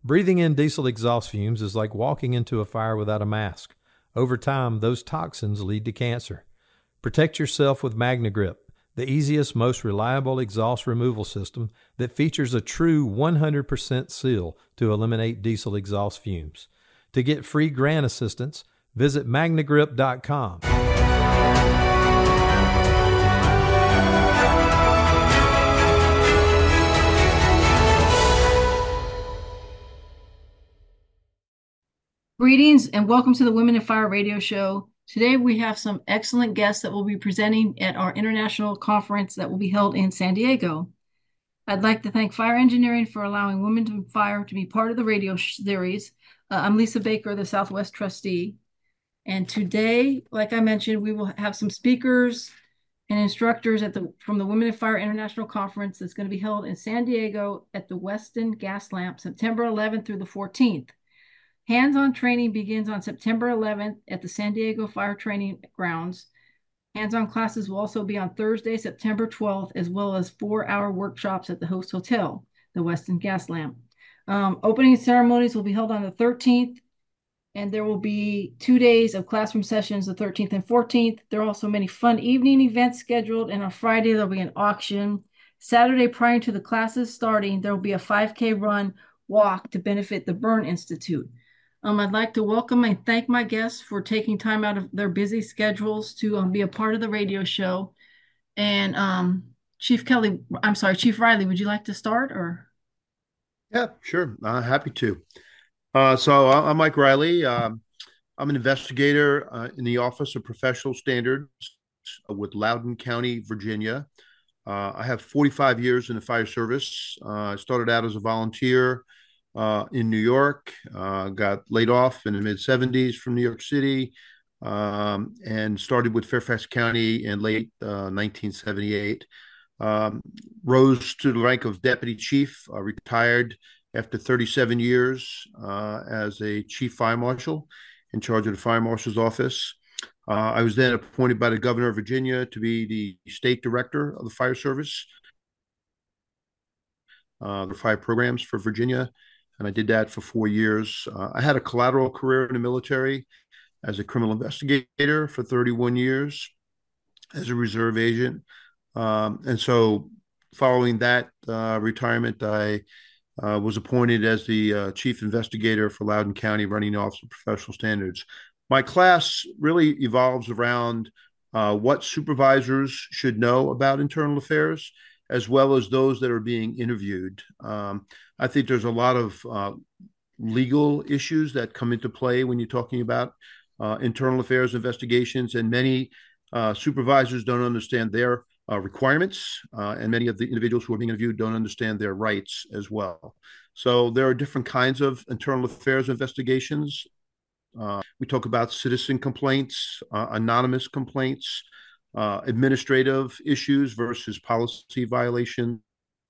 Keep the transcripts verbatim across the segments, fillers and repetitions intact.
Breathing in diesel exhaust fumes is like walking into a fire without a mask. Over time, those toxins lead to cancer. Protect yourself with MagnaGrip, the easiest, most reliable exhaust removal system that features a true one hundred percent seal to eliminate diesel exhaust fumes. To get free grant assistance, visit magnagrip dot com. Greetings and welcome to the Women in Fire radio show. Today we have some excellent guests that will be presenting at our international conference that will be held in San Diego. I'd like to thank Fire Engineering for allowing Women in Fire to be part of the radio series. Uh, I'm Lisa Baker, the Southwest trustee. And today, like I mentioned, we will have some speakers and instructors at the from the Women in Fire International Conference that's going to be held in San Diego at the Westin Gaslamp, September eleventh through the fourteenth. Hands-on training begins on September eleventh at the San Diego Fire Training Grounds. Hands-on classes will also be on Thursday, September twelfth, as well as four-hour workshops at the host hotel, the Westin Gaslamp. Um, opening ceremonies will be held on the thirteenth, and there will be two days of classroom sessions, the thirteenth and fourteenth. There are also many fun evening events scheduled, and on Friday there'll be an auction. Saturday, prior to the classes starting, there will be a five K run walk to benefit the Burn Institute. Um, I'd like to welcome and thank my guests for taking time out of their busy schedules to um, be a part of the radio show. And um, Chief Kelly, I'm sorry, Chief Riley, would you like to start or? Yeah, sure. Uh, happy to. Uh, so I'm Mike Riley. Um, I'm an investigator uh, in the Office of Professional Standards with Loudoun County, Virginia. Uh, I have forty-five years in the fire service. Uh, I started out as a volunteer uh, in New York, uh, got laid off in the mid seventies from New York City, um, and started with Fairfax County in late uh, nineteen seventy-eight. Um, rose to the rank of deputy chief, uh, retired after thirty-seven years uh, as a chief fire marshal in charge of the fire marshal's office. Uh, I was then appointed by the governor of Virginia to be the state director of the fire service, uh, the fire programs for Virginia, and I did that for four years. Uh, I had a collateral career in the military as a criminal investigator for thirty-one years, as a reserve agent. Um, and so following that uh, retirement, I uh, was appointed as the uh, chief investigator for Loudoun County, running the Office of Professional Standards. My class really evolves around uh, what supervisors should know about internal affairs, as well as those that are being interviewed. Um, I think there's a lot of uh, legal issues that come into play when you're talking about uh, internal affairs investigations, and many uh, supervisors don't understand their uh, requirements, uh, and many of the individuals who are being interviewed don't understand their rights as well. So there are different kinds of internal affairs investigations. Uh, we talk about citizen complaints, uh, anonymous complaints, uh, administrative issues versus policy violations,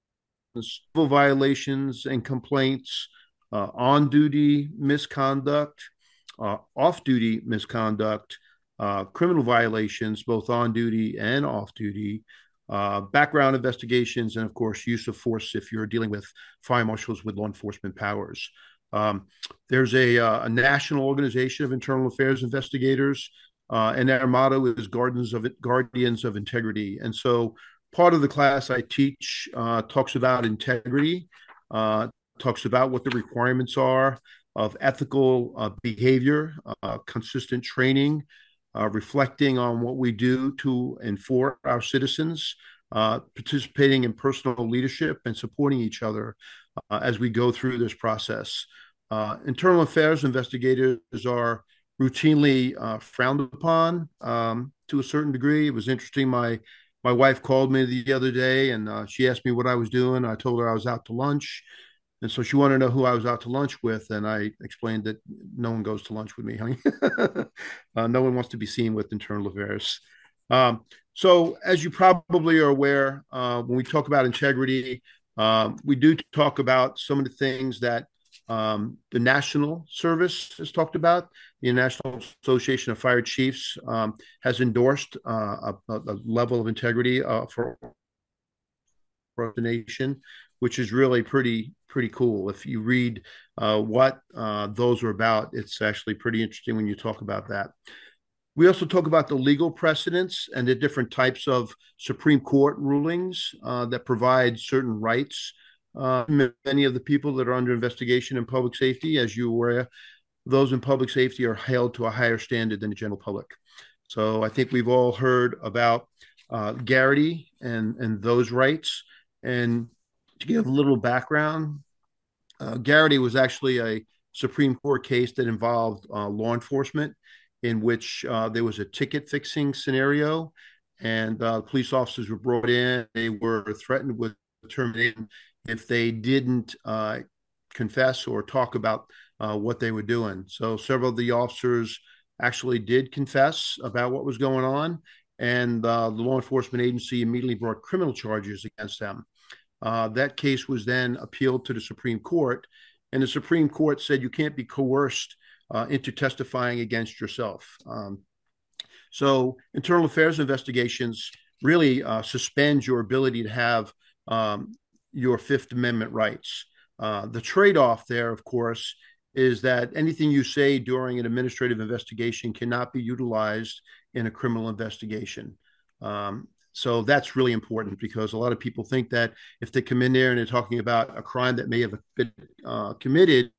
civil violations and complaints, uh, on-duty misconduct, uh, off-duty misconduct, uh, criminal violations, both on-duty and off-duty, uh, background investigations, and of course, use of force if you're dealing with fire marshals with law enforcement powers. Um, there's a, uh, a national organization of internal affairs investigators, uh, and their motto is Guardians of Guardians of Integrity. And so, part of the class I teach uh, talks about integrity, uh, talks about what the requirements are of ethical uh, behavior, uh, consistent training, uh, reflecting on what we do to and for our citizens, uh, participating in personal leadership, and supporting each other Uh, as we go through this process. Uh, internal affairs investigators are routinely uh, frowned upon um, to a certain degree. It was interesting. My my wife called me the other day, and uh, she asked me what I was doing. I told her I was out to lunch, and so she wanted to know who I was out to lunch with, and I explained that no one goes to lunch with me, honey. uh, no one wants to be seen with internal affairs. Um, so, as you probably are aware, uh, when we talk about integrity, Um, we do talk about some of the things that um, the National Service has talked about. The National Association of Fire Chiefs um, has endorsed uh, a, a level of integrity uh, for, for the nation. which is really pretty pretty cool. If you read uh, what uh, those are about, it's actually pretty interesting when you talk about that. We also talk about the legal precedents and the different types of Supreme Court rulings uh, that provide certain rights. Uh, many of the people that are under investigation in public safety, as you are aware, those in public safety are held to a higher standard than the general public. So I think we've all heard about uh, Garrity and, and those rights. And to give a little background, uh, Garrity was actually a Supreme Court case that involved uh, law enforcement, in which uh, there was a ticket fixing scenario, and uh, police officers were brought in. They were threatened with termination if they didn't uh, confess or talk about uh, what they were doing. So several of the officers actually did confess about what was going on, and uh, the law enforcement agency immediately brought criminal charges against them. Uh, that case was then appealed to the Supreme Court, and the Supreme Court said you can't be coerced uh, into testifying against yourself. Um, so internal affairs investigations really uh, suspend your ability to have um, your Fifth Amendment rights. Uh, the trade-off there, of course, is that anything you say during an administrative investigation cannot be utilized in a criminal investigation. Um, so that's really important, because a lot of people think that if they come in there and they're talking about a crime that may have been uh, committed,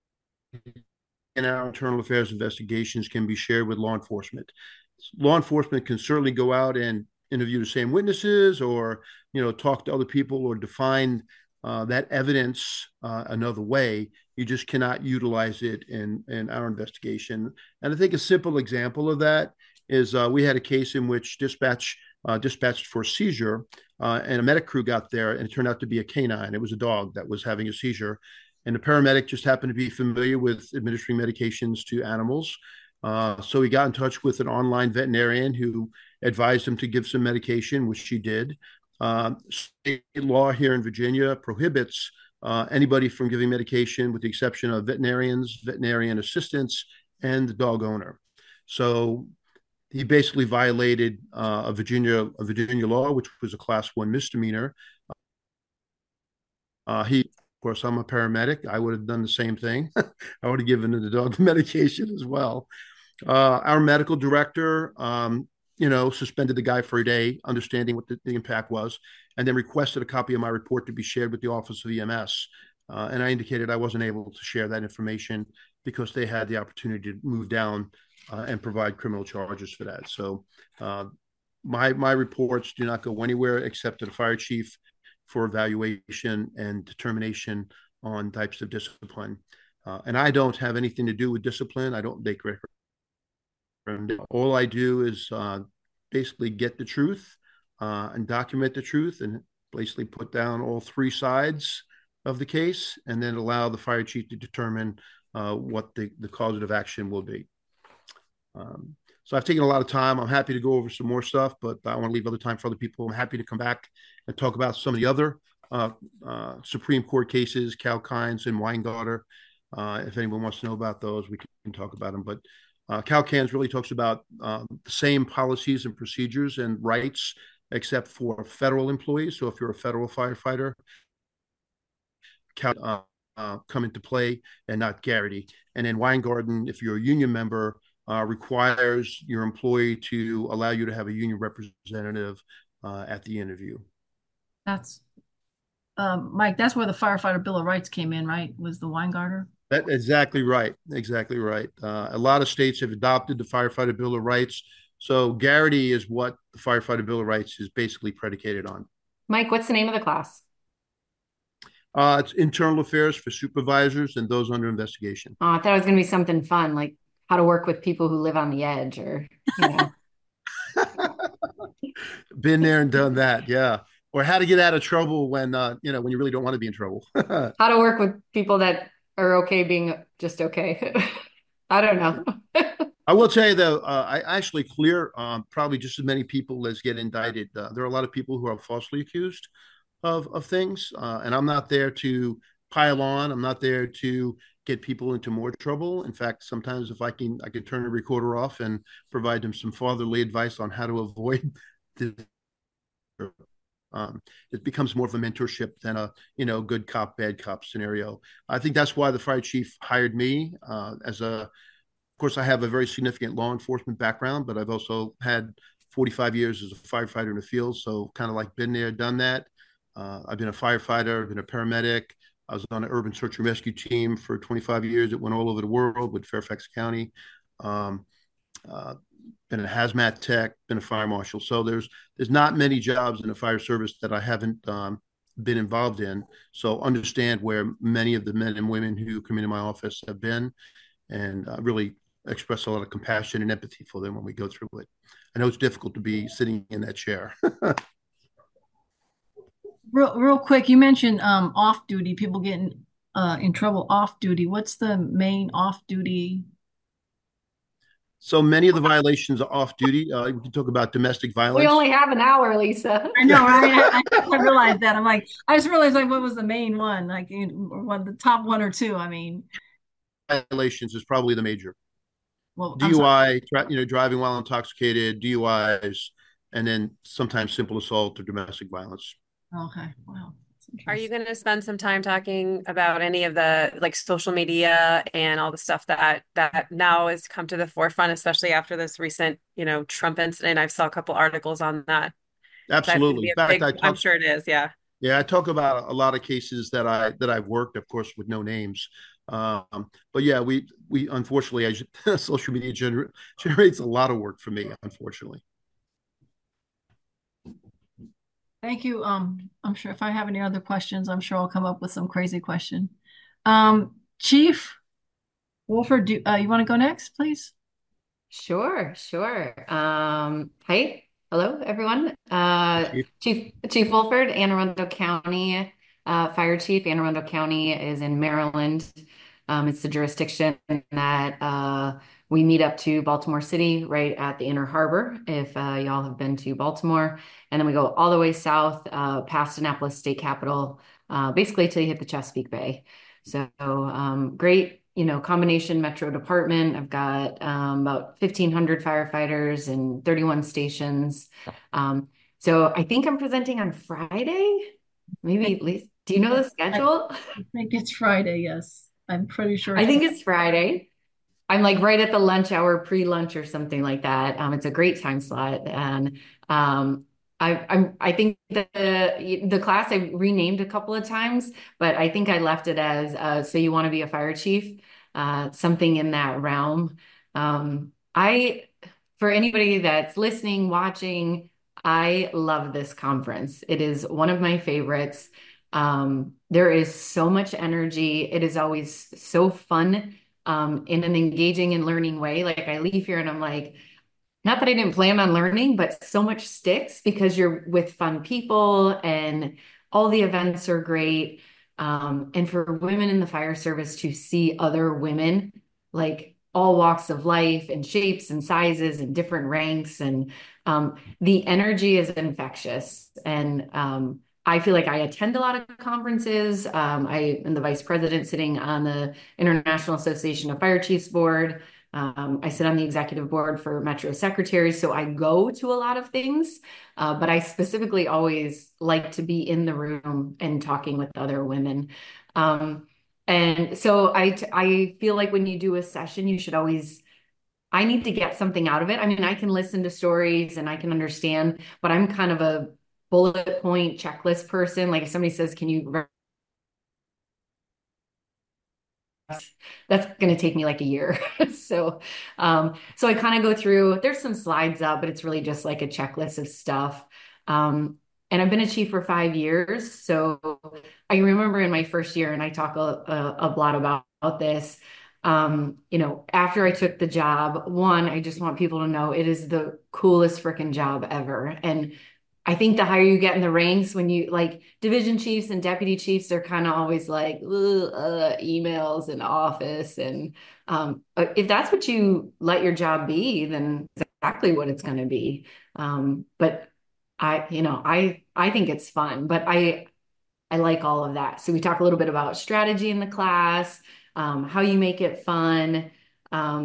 and our internal affairs investigations can be shared with law enforcement. Law enforcement can certainly go out and interview the same witnesses, or, you know, talk to other people, or define uh, that evidence uh, another way. You just cannot utilize it in, in our investigation. And I think a simple example of that is uh, we had a case in which dispatch uh, dispatched for seizure, uh, and a medic crew got there, and it turned out to be a canine. It was a dog that was having a seizure. And the paramedic just happened to be familiar with administering medications to animals. Uh, so he got in touch with an online veterinarian who advised him to give some medication, which she did. Uh, state law here in Virginia prohibits uh, anybody from giving medication, with the exception of veterinarians, veterinarian assistants, and the dog owner. So he basically violated uh, a Virginia a Virginia law, which was a class one misdemeanor. Uh, he Of course, I'm a paramedic. I would have done the same thing. I would have given the dog medication as well. Uh, our medical director, um, you know, suspended the guy for a day, understanding what the, the impact was, and then requested a copy of my report to be shared with the Office of E M S. Uh, and I indicated I wasn't able to share that information because they had the opportunity to move down uh, and provide criminal charges for that. So uh, my my reports do not go anywhere except to the fire chief for evaluation and determination on types of discipline. Uh, and I don't have anything to do with discipline. I don't make record. All I do is uh, basically get the truth uh, and document the truth, and basically put down all three sides of the case, and then allow the fire chief to determine uh, what the, the causative action will be. Um, So I've taken a lot of time. I'm happy to go over some more stuff, but I want to leave other time for other people. I'm happy to come back and talk about some of the other uh, uh, Supreme Court cases, Calkins and Weingarten. Uh, if anyone wants to know about those, we can talk about them. But uh, Calkins really talks about uh, the same policies and procedures and rights, except for federal employees. So if you're a federal firefighter, Cal, uh, uh, come into play, and not Garrity. And then Weingarten, if you're a union member, Uh, requires your employee to allow you to have a union representative uh, at the interview. That's, um, Mike, that's where the Firefighter Bill of Rights came in, right? Was the Weingarten? That's exactly right. Exactly right. Uh, a lot of states have adopted the Firefighter Bill of Rights. So Garrity is what the Firefighter Bill of Rights is basically predicated on. Mike, what's the name of the class? Uh, it's internal affairs for supervisors and those under investigation. Oh, I thought it was going to be something fun, like how to work with people who live on the edge, or, you know. Been there and done that. Yeah. Or how to get out of trouble when, uh, you know, when you really don't want to be in trouble. How to work with people that are okay being just okay. I don't know. I will tell you, though, uh, I actually clear um, probably just as many people as get indicted. Uh, there are a lot of people who are falsely accused of, of things. Uh, and I'm not there to pile on. I'm not there to get people into more trouble. In fact, sometimes if I can, I can turn the recorder off and provide them some fatherly advice on how to avoid the Um, it becomes more of a mentorship than a, you know, good cop, bad cop scenario. I think that's why the fire chief hired me uh, as a, of course, I have a very significant law enforcement background, but I've also had forty-five years as a firefighter in the field. So kind of like been there, done that. Uh, I've been a firefighter, I've been a paramedic. I was on an urban search and rescue team for twenty-five years. It went all over the world with Fairfax County. Um, uh, been a hazmat tech, been a fire marshal. So there's there's not many jobs in the fire service that I haven't um, been involved in. So understand where many of the men and women who come into my office have been, and uh, really express a lot of compassion and empathy for them when we go through it. I know it's difficult to be sitting in that chair. Real, real quick, you mentioned um, off duty, people getting uh, in trouble off duty. What's the main off duty? So many of the violations are off duty. Uh, we can talk about domestic violence. We only have an hour, Lisa. I know, right? I, I realized that. I'm like, I just realized like what was the main one, like you know, what the top one or two. I mean, Violations is probably the major. well, I'm D U sorry. I, you know, driving while intoxicated, D U Is, and then sometimes simple assault or domestic violence. Okay, wow. Are you going to spend some time talking about any of the like social media and all the stuff that that now has come to the forefront, especially after this recent, you know, Trump incident? I saw a couple articles on that. That's going to Absolutely. be In a fact, big, I I'm talk, sure it is. Yeah. yeah, I talk about a lot of cases that I that I've worked, of course, with no names. Um, but yeah, we we unfortunately, I, social media gener- generates a lot of work for me, unfortunately. Thank you. Um, I'm sure if I have any other questions, I'm sure I'll come up with some crazy question. Um, Chief Wolford, do uh, you want to go next, please? Sure, sure. Um, hi, hello, everyone. Uh, Chief. Chief Chief Wolford, Anne Arundel County uh, Fire Chief. Anne Arundel County is in Maryland. Um, it's the jurisdiction that uh, we meet up to Baltimore City, right at the Inner Harbor, if uh, y'all have been to Baltimore. And then we go all the way south, uh, past Annapolis State Capitol, uh, basically till you hit the Chesapeake Bay. So um, great, you know, combination metro department. I've got um, about fifteen hundred firefighters and thirty-one stations. Um, so I think I'm presenting on Friday. Maybe at least, do you know the schedule? I think it's Friday, yes. I'm pretty sure. I think it's Friday. I'm like right at the lunch hour, pre-lunch or something like that. Um, it's a great time slot. And um, I, I'm, I think the, the class I renamed a couple of times, but I think I left it as, uh, so you want to be a fire chief, uh, something in that realm. Um, I, for anybody that's listening, watching, I love this conference. It is one of my favorites. Um, there is so much energy. It is always so fun, um, in an engaging and learning way. Like I leave here and I'm like, not that I didn't plan on learning, but so much sticks because you're with fun people and all the events are great. Um, and for women in the fire service to see other women, like all walks of life and shapes and sizes and different ranks, and um, the energy is infectious. And um, I feel like I attend a lot of conferences. Um, I am the vice president sitting on the International Association of Fire Chiefs board. Um, I sit on the executive board for Metro Secretaries, so I go to a lot of things, uh, but I specifically always like to be in the room and talking with other women. Um, and so I, I feel like when you do a session, you should always, I need to get something out of it. I mean, I can listen to stories and I can understand, but I'm kind of a bullet point checklist person. Like if somebody says, can you, that's going to take me like a year. so, um, so I kind of go through, there's some slides up, but it's really just like a checklist of stuff. Um, and I've been a chief for five years. So I remember in my first year, and I talk a, a, a lot about, about this, um, you know, after I took the job, one, I just want people to know it is the coolest freaking job ever. And I think the higher you get in the ranks, when you like division chiefs and deputy chiefs, they're kind of always like uh, emails and office. And um, if that's what you let your job be, then that's exactly what it's going to be. Um, but I, you know, I, I think it's fun, but I, I like all of that. So we talk a little bit about strategy in the class, um, how you make it fun. Um,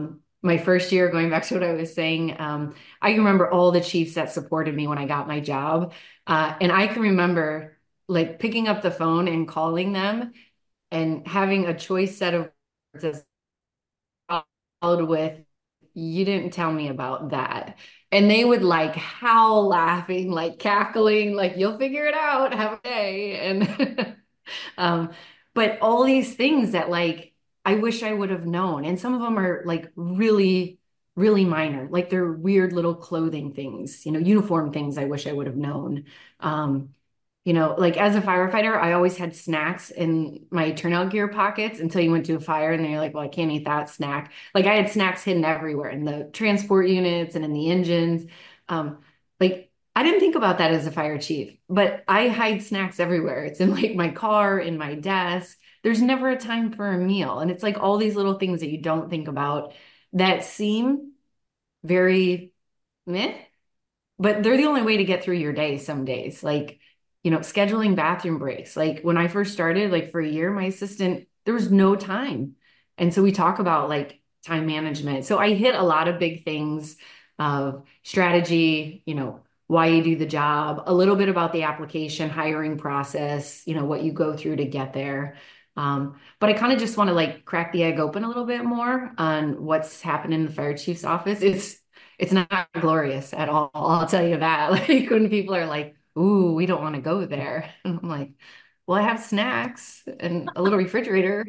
my first year, going back to what I was saying, um, I can remember all the chiefs that supported me when I got my job. Uh, and I can remember like picking up the phone and calling them and having a choice set of words followed with, "You didn't tell me about that." And they would like howl laughing, like cackling, like, "You'll figure it out. Have a day." And um, but all these things that like I wish I would have known. And some of them are like really, really minor, like they're weird little clothing things, you know, uniform things I wish I would have known. Um, you know, like as a firefighter, I always had snacks in my turnout gear pockets until you went to a fire and then you're like, well, I can't eat that snack. Like I had snacks hidden everywhere in the transport units and in the engines. Um, like I didn't think about that as a fire chief, but I hide snacks everywhere. It's in like my car, in my desk. There's never a time for a meal. And it's like all these little things that you don't think about that seem very meh, but they're the only way to get through your day some days. Like, you know, scheduling bathroom breaks. Like when I first started, like for a year, my assistant, there was no time. And so we talk about like time management. So I hit a lot of big things of strategy, you know, why you do the job, a little bit about the application hiring process, you know, what you go through to get there. Um, but I kind of just want to like crack the egg open a little bit more on what's happening in the fire chief's office. It's it's not glorious at all. I'll tell you that. Like when people are like, "Ooh, we don't want to go there." And I'm like, "Well, I have snacks and a little refrigerator."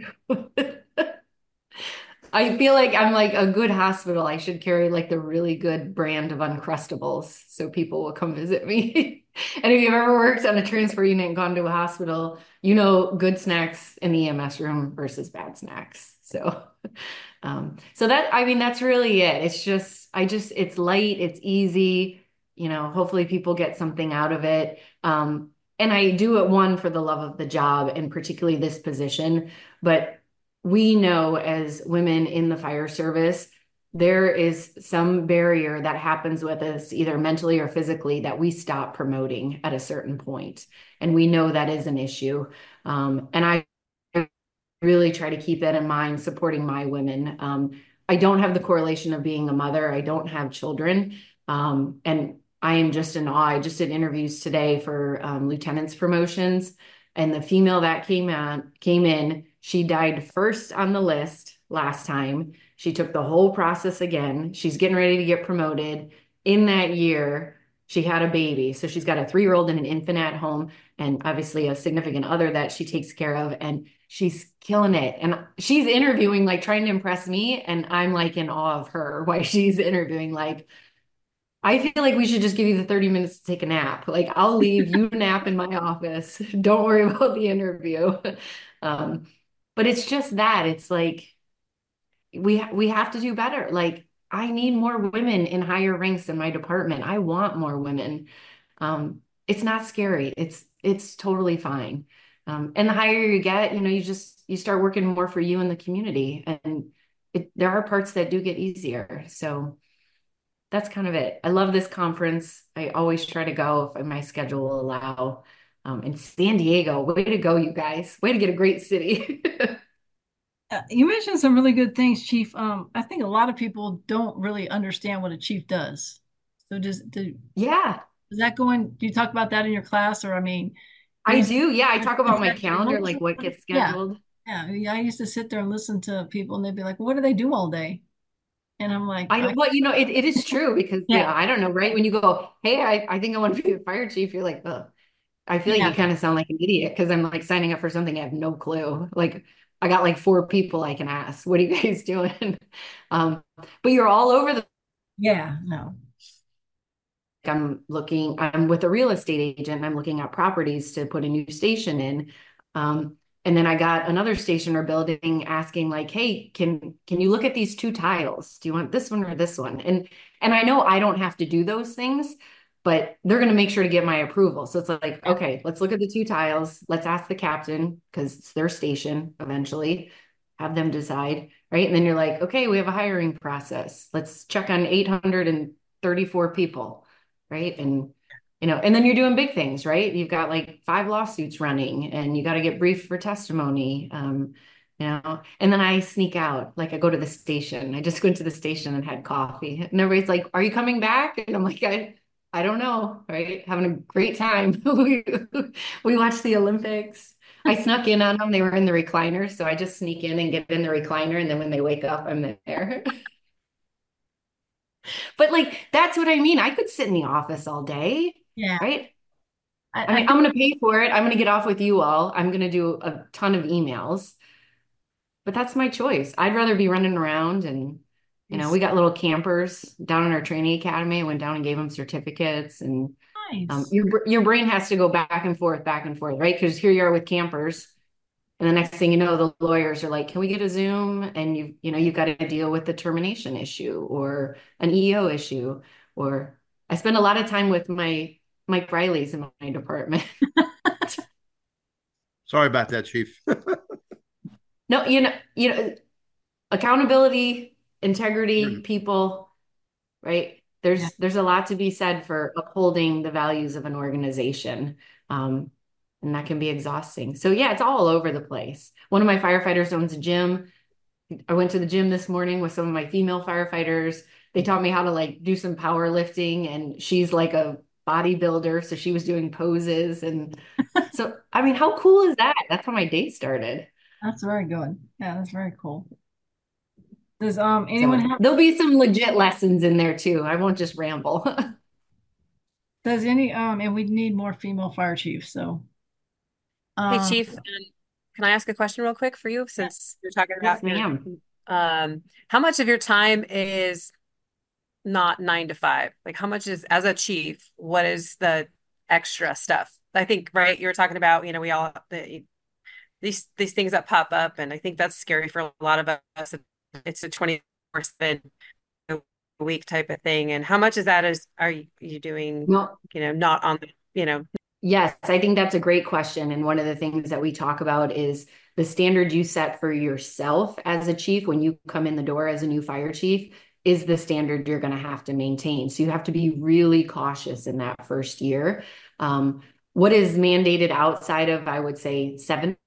I feel like I'm like a good hospital. I should carry like the really good brand of Uncrustables so people will come visit me. And if you've ever worked on a transfer unit and gone to a hospital, you know good snacks in the E M S room versus bad snacks. So, um, so that, I mean, that's really it. It's just, I just, it's light, it's easy, you know, hopefully people get something out of it. Um, and I do it one for the love of the job and particularly this position, but we know as women in the fire service, there is some barrier that happens with us either mentally or physically that we stop promoting at a certain point. And we know that is an issue. Um, and I really try to keep that in mind, supporting my women. Um, I don't have the correlation of being a mother. I don't have children. Um, and I am just in awe. I just did interviews today for um, lieutenant's promotions. And the female that came on, came in, she died first on the list last time. She took the whole process again. She's getting ready to get promoted. In that year, she had a baby. So she's got a three-year-old and an infant at home, and obviously a significant other that she takes care of. And she's killing it. And she's interviewing, like trying to impress me. And I'm like in awe of her while she's interviewing. Like, I feel like we should just give you the thirty minutes to take a nap. Like, I'll leave you nap in my office. Don't worry about the interview. Um, but it's just that it's like, we, we have to do better. Like, I need more women in higher ranks in my department. I want more women. Um, it's not scary. It's, it's totally fine. Um, and the higher you get, you know, you just, you start working more for you and the community, and it, there are parts that do get easier. So that's kind of it. I love this conference. I always try to go if my schedule will allow. Um, and San Diego, way to go, you guys. Way to get a great city. Uh, you mentioned some really good things, Chief. Um, I think a lot of people don't really understand what a chief does. So does do Yeah, does that go in? Do you talk about that in your class, or I mean, we I used do. Yeah, I talk about my to- calendar, like what gets yeah, scheduled. yeah. yeah, I used to sit there and listen to people, and they'd be like, "What do they do all day?" And I'm like, I know, I, well, you know, it, it is true because, yeah, yeah, I don't know, right? When you go, "Hey, I, I think I want to be the fire chief," you're like, "Ugh." I feel like you yeah, kind of sound like an idiot because I'm like signing up for something I have no clue. Like I got like four people I can ask. What are you guys doing? Um, but you're all over the. yeah. No, I'm looking, I'm with a real estate agent and I'm looking at properties to put a new station in. Um, and then I got another station or building asking like, "Hey, can can you look at these two tiles? Do you want this one or this one?" And and I know I don't have to do those things, but they're going to make sure to get my approval. So it's like, yeah, okay, let's look at the two tiles. Let's ask the captain because it's their station eventually. Have them decide, right? And then you're like, okay, we have a hiring process. Let's check on eight hundred thirty-four people, right? And you know, and then you're doing big things, right? You've got like five lawsuits running and you got to get briefed for testimony. Um, you know, and then I sneak out, like I go to the station. I just went to the station and had coffee. And everybody's like, "Are you coming back?" And I'm like, I, I don't know, right? Having a great time. We we watched the Olympics. I snuck in on them. They were in the recliner, so I just sneak in and get in the recliner, and then when they wake up, I'm there. But like that's what I mean. I could sit in the office all day, Yeah. right? I, I I mean, I'm going to pay for it. I'm going to get off with you all. I'm going to do a ton of emails. But that's my choice. I'd rather be running around and, you know, it's we got little campers down in our training academy. I went down and gave them certificates, and um, nice. your your brain has to go back and forth, back and forth, right? Because here you are with campers, and the next thing you know, the lawyers are like, "Can we get a Zoom?" And you you know you've got to deal with the termination issue or an E O issue, or I spend a lot of time with my Mike Riley's in my department. Sorry about that, Chief. No, you know, you know, accountability, integrity, Mhm. people, right? Yeah. There's there's a lot to be said for upholding the values of an organization. Um, and that can be exhausting. So yeah, it's all over the place. One of my firefighters owns a gym. I went to the gym this morning with some of my female firefighters. They taught me how to like do some powerlifting, and she's like a bodybuilder, so she was doing poses. And so I mean, how cool is that? That's how my day started. That's very good. Yeah, that's very cool. Does um anyone So have there'll be some legit lessons in there too. I won't just ramble. does any um and we need more female fire chiefs, so Hey, um Chief, um, can I ask a question real quick for you yeah. since you're talking Yes, about your ma'am. um how much of your time is not nine to five? Like how much is as a chief, what is the extra stuff? I think, right, you were talking about, you know, we all the, these these things that pop up, and I think that's scary for a lot of us. It's a twenty-four seven a week type of thing. And how much is that is are you, you doing, No, you know, not on the, you know, yes, I think that's a great question. And one of the things that we talk about is the standard you set for yourself as a chief when you come in the door as a new fire chief is the standard you're going to have to maintain. So you have to be really cautious in that first year. Um, what is mandated outside of, I would say, seven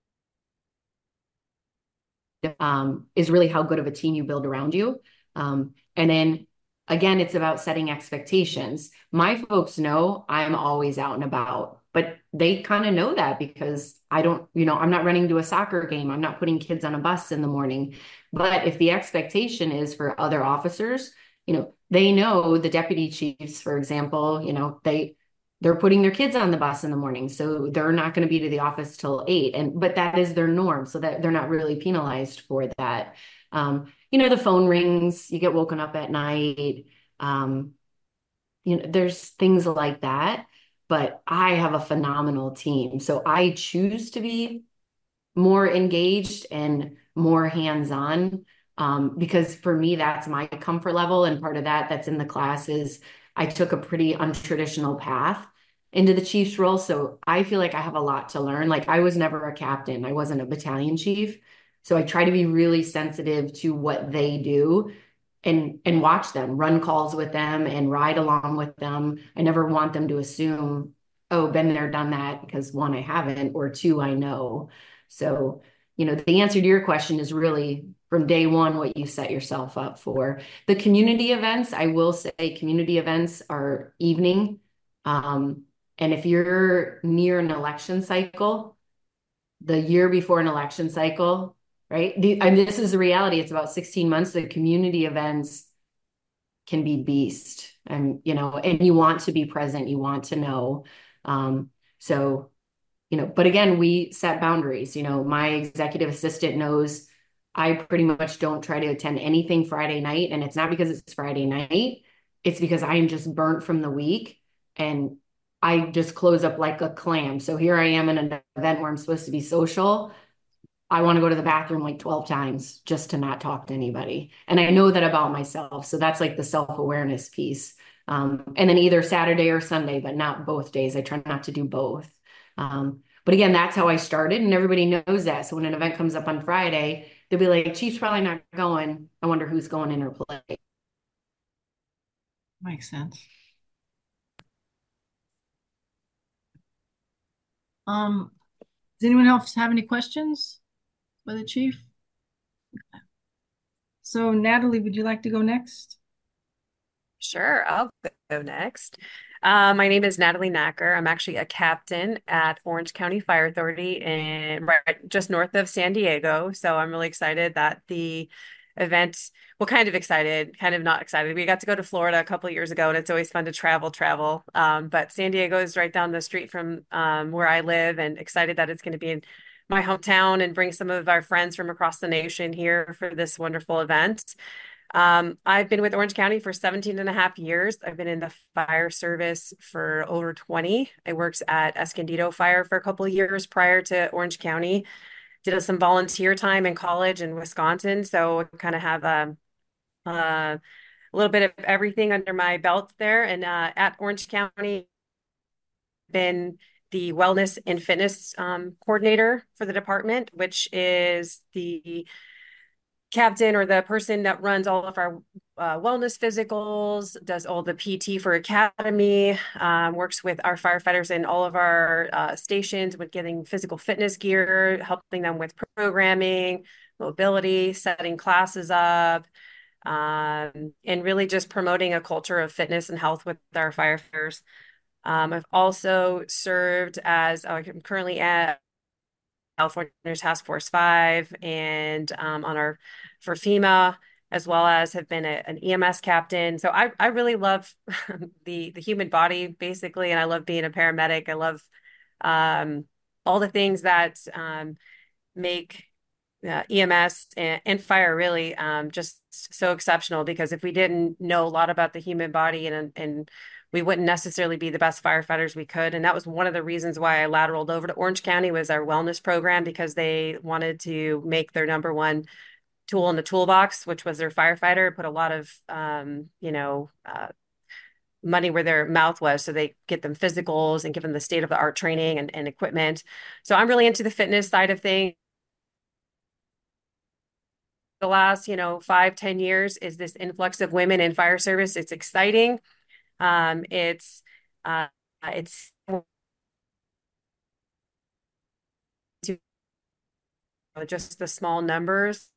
um, is really how good of a team you build around you. Um, and then again, it's about setting expectations. My folks know I'm always out and about, but they kind of know that because I don't, you know, I'm not running to a soccer game. I'm not putting kids on a bus in the morning. But if the expectation is for other officers, you know, they know the deputy chiefs, for example, you know, they they're putting their kids on the bus in the morning, so they're not going to be to the office till eight. And but that is their norm, so that they're not really penalized for that. Um, you know, the phone rings, you get woken up at night. Um, you know, there's things like that. But I have a phenomenal team, so I choose to be more engaged and more hands-on. Um, because for me, that's my comfort level. And part of that that's in the class is I took a pretty untraditional path into the chief's role. So I feel like I have a lot to learn. Like I was never a captain, I wasn't a battalion chief. So I try to be really sensitive to what they do and and watch them, run calls with them and ride along with them. I never want them to assume, oh, been there, done that, because one, I haven't, or two, I know. So, you know, the answer to your question is really from day one what you set yourself up for. The community events, I will say community events are evening. Um, and if you're near an election cycle, the year before an election cycle, right? The, and this is the reality. It's about sixteen months. The community events can be beast, and you know, and you want to be present. You want to know. Um, so, you know, but again, we set boundaries. You know, my executive assistant knows I pretty much don't try to attend anything Friday night, and it's not because it's Friday night. It's because I'm just burnt from the week, and I just close up like a clam. So here I am in an event where I'm supposed to be social. I want to go to the bathroom like twelve times just to not talk to anybody. And I know that about myself. So that's like the self-awareness piece. Um, and then either Saturday or Sunday, but not both days. I try not to do both. Um, but again, that's how I started, and everybody knows that. So when an event comes up on Friday, they'll be like, Chief's probably not going. I wonder who's going in her place. makes sense. Um, does anyone else have any questions? for the chief. So Natalie, would you like to go next? Sure, I'll go next. Uh, my name is Natalie Knacker. I'm actually a captain at Orange County Fire Authority and right just north of San Diego. So I'm really excited that the event, well, kind of excited, kind of not excited. We got to go to Florida a couple of years ago, and it's always fun to travel, travel. Um, but San Diego is right down the street from um, where I live, and excited that it's going to be in my hometown and bring some of our friends from across the nation here for this wonderful event. Um, I've been with Orange County for seventeen and a half years. I've been in the fire service for over twenty. I worked at Escondido Fire for a couple of years prior to Orange County. Did some volunteer time in college in Wisconsin. So I kind of have a, a, a little bit of everything under my belt there. And uh, at Orange County, been the wellness and fitness um, coordinator for the department, which is the captain or the person that runs all of our uh, wellness physicals, does all the P T for academy, um, works with our firefighters in all of our uh, stations with getting physical fitness gear, helping them with programming, mobility, setting classes up, um, and really just promoting a culture of fitness and health with our firefighters. Um, I've also served as, uh, I'm currently at California Task Force Five and um, on our for FEMA, as well as have been a, an E M S captain. So I I really love the the human body basically, and I love being a paramedic. I love um, all the things that um, make uh, E M S and, and fire really um, just so exceptional. Because if we didn't know a lot about the human body and and we wouldn't necessarily be the best firefighters we could. And that was one of the reasons why I lateraled over to Orange County was our wellness program, because they wanted to make their number one tool in the toolbox, which was their firefighter, put a lot of, um, you know, uh, money where their mouth was. So they get them physicals and give them the state of the art training and, and equipment. So I'm really into the fitness side of things. The last, you know, five, ten years is this influx of women in fire service. It's exciting. Um, it's uh, it's just the small numbers.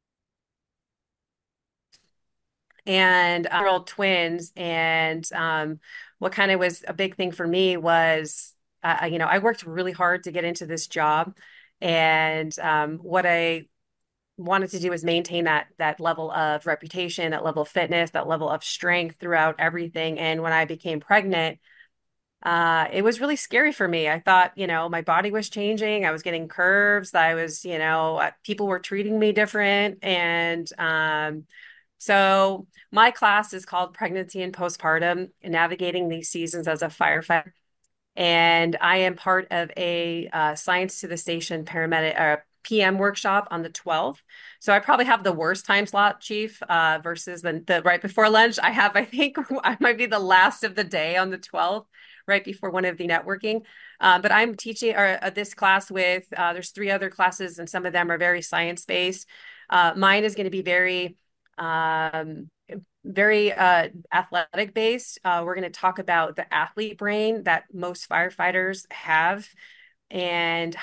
And we're all twins. And um, what kind of was a big thing for me was, uh, you know, I worked really hard to get into this job. And um, what I wanted to do was maintain that that level of reputation, that level of fitness, that level of strength throughout everything. And when I became pregnant, uh, it was really scary for me. I thought, you know, my body was changing. I was getting curves. I was, you know, uh, people were treating me different. And um, so my class is called Pregnancy and Postpartum, Navigating These Seasons as a Firefighter. And I am part of a uh, Science to the Station paramedic uh, P M workshop on the twelfth. So I probably have the worst time slot, Chief, uh, versus the, the right before lunch. I have, I think I might be the last of the day on the twelfth, right before one of the networking. Uh, but I'm teaching or, uh, this class with, uh, there's three other classes and some of them are very science-based. Uh, mine is going to be very, um, very uh, athletic based. Uh, we're going to talk about the athlete brain that most firefighters have and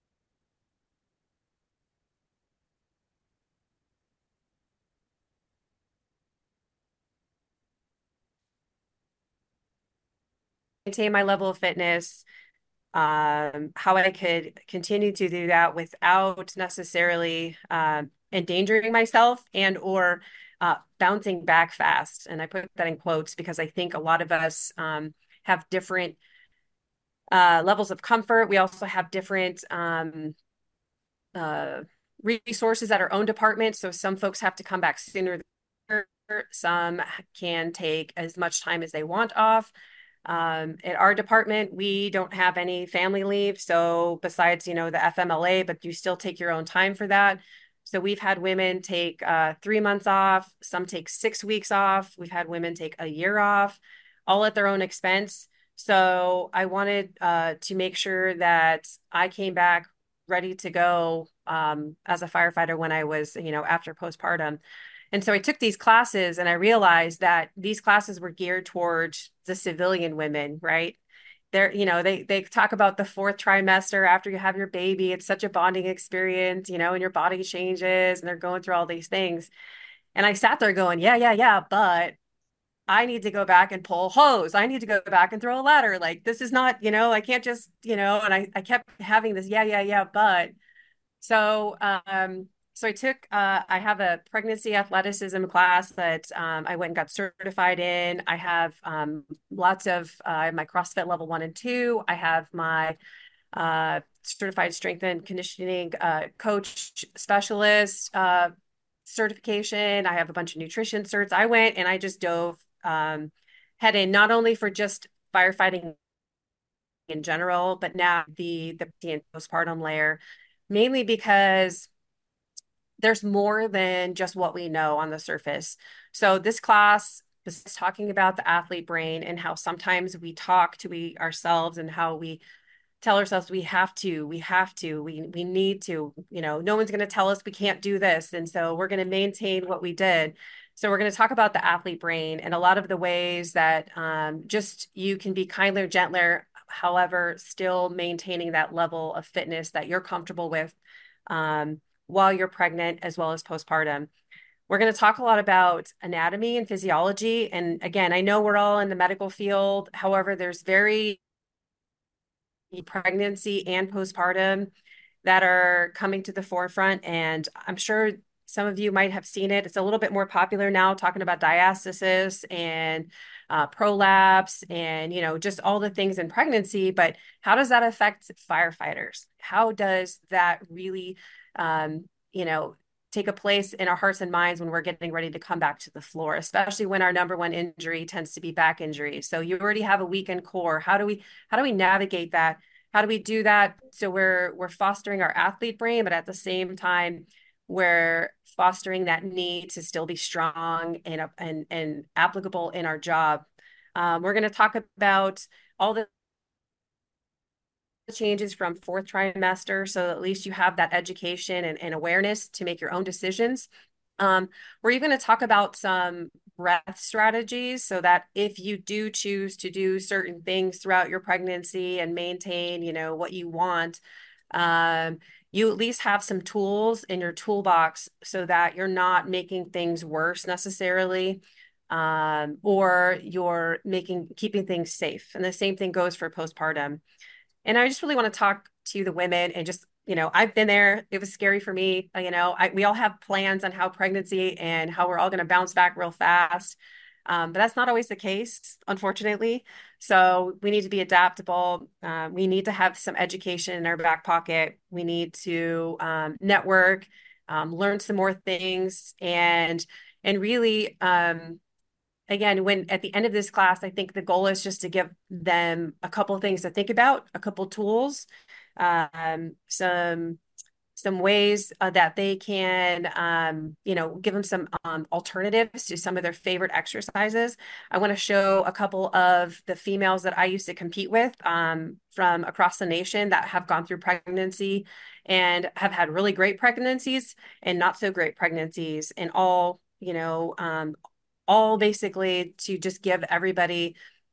maintain my level of fitness, um, how I could continue to do that without necessarily um, endangering myself and or uh, bouncing back fast. And I put that in quotes because I think a lot of us um, have different uh, levels of comfort. We also have different um, uh, resources at our own department. So some folks have to come back sooner. Some can take as much time as they want off. Um, at our department, we don't have any family leave. So besides, you know, the F M L A, but you still take your own time for that. So we've had women take uh, three months off. Some take six weeks off. We've had women take a year off, all at their own expense. So I wanted uh, to make sure that I came back ready to go um, as a firefighter when I was, you know, after postpartum. And so I took these classes and I realized that these classes were geared towards the civilian women, right? they're, you know, they they talk about the fourth trimester after you have your baby. It's such a bonding experience, you know, and your body changes and they're going through all these things. And I sat there going, yeah, yeah, yeah, but I need to go back and pull hose. I need to go back and throw a ladder. Like this is not, you know, I can't just, you know, and I, I kept having this, yeah, yeah, yeah, but so um so I took uh I have a pregnancy athleticism class that um I went and got certified in. I have um lots of uh, I have my CrossFit level one and two. I have my uh certified strength and conditioning uh coach specialist uh certification. I have a bunch of nutrition certs. I went and I just dove um head in, not only for just firefighting in general, but now the the postpartum layer, mainly because there's more than just what we know on the surface. So this class is talking about the athlete brain and how sometimes we talk to we ourselves and how we tell ourselves we have to, we have to, we we need to, you know, no one's going to tell us we can't do this. And so we're going to maintain what we did. So we're going to talk about the athlete brain and a lot of the ways that um, just you can be kinder, gentler, however, still maintaining that level of fitness that you're comfortable with um, while you're pregnant as well as postpartum. We're going to talk a lot about anatomy and physiology. And again, I know we're all in the medical field. However, there's very pregnancy and postpartum that are coming to the forefront. And I'm sure some of you might have seen it. It's a little bit more popular now, talking about diastasis and uh, prolapse and, you know, just all the things in pregnancy. But how does that affect firefighters? How does that really, um, you know, take a place in our hearts and minds when we're getting ready to come back to the floor, especially when our number one injury tends to be back injury. So you already have a weakened core. How do we, how do we navigate that? How do we do that? So we're, we're fostering our athlete brain, but at the same time, we're fostering that need to still be strong and, and, and applicable in our job. Um, we're going to talk about all the changes from fourth trimester, so at least you have that education and, and awareness to make your own decisions. Um, we're even going to talk about some breath strategies so that if you do choose to do certain things throughout your pregnancy and maintain, you know, what you want, um, you at least have some tools in your toolbox so that you're not making things worse necessarily, um, or you're making keeping things safe. And the same thing goes for postpartum. And I just really want to talk to the women and just, you know, I've been there. It was scary for me. You know, I, we all have plans on how pregnancy and how we're all going to bounce back real fast. Um, but that's not always the case, unfortunately. So we need to be adaptable. Uh, we need to have some education in our back pocket. We need to um, network, um, learn some more things, and and really, um, again, when at the end of this class, I think the goal is just to give them a couple of things to think about, a couple tools, um, some some ways uh, that they can, um, you know, give them some um, alternatives to some of their favorite exercises. I want to show a couple of the females that I used to compete with um, from across the nation that have gone through pregnancy and have had really great pregnancies and not so great pregnancies, and all, you know, um, all basically to just give everybody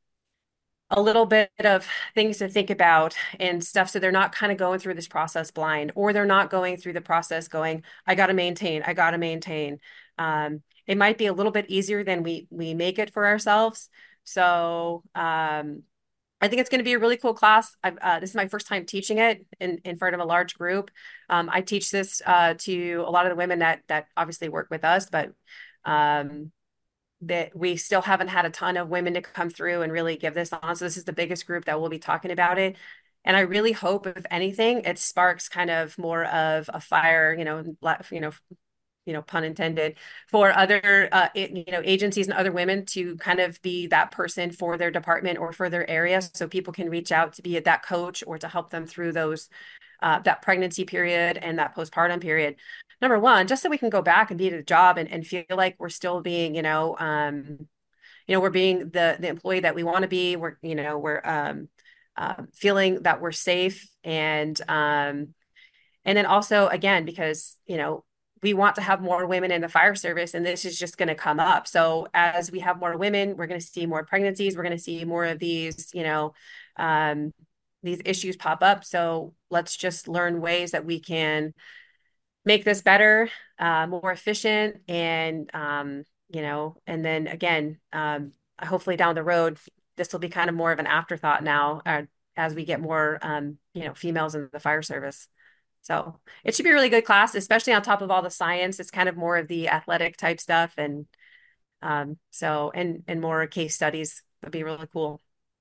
a little bit of things to think about and stuff, so they're not kind of going through this process blind, or they're not going through the process going, I got to maintain, I got to maintain. Um, it might be a little bit easier than we we make it for ourselves. So um, I think it's going to be a really cool class. I've, uh, this is my first time teaching it in, in front of a large group. Um, I teach this uh, to a lot of the women that that obviously work with us, but um, that we still haven't had a ton of women to come through and really give this on. So this is the biggest group that will be talking about it. And I really hope, if anything, it sparks kind of more of a fire, you know, you know, you know, pun intended, for other, uh, you know, agencies and other women to kind of be that person for their department or for their area. So people can reach out to be that coach or to help them through those, uh, that pregnancy period and that postpartum period. Number one, just so we can go back and be at a job and, and feel like we're still being, you know, um, you know, we're being the the employee that we want to be. We're, you know, we're um, uh, feeling that we're safe, and um, and then also, again, because, you know, we want to have more women in the fire service, and this is just going to come up. So as we have more women, we're going to see more pregnancies. We're going to see more of these, you know, um, these issues pop up. So let's just learn ways that we can make this better, uh, more efficient, and um, you know, and then again, um, hopefully down the road, this will be kind of more of an afterthought now, uh, as we get more, um, you know, females in the fire service. So it should be a really good class, especially on top of all the science. It's kind of more of the athletic type stuff, and um, so and and more case studies would be really cool.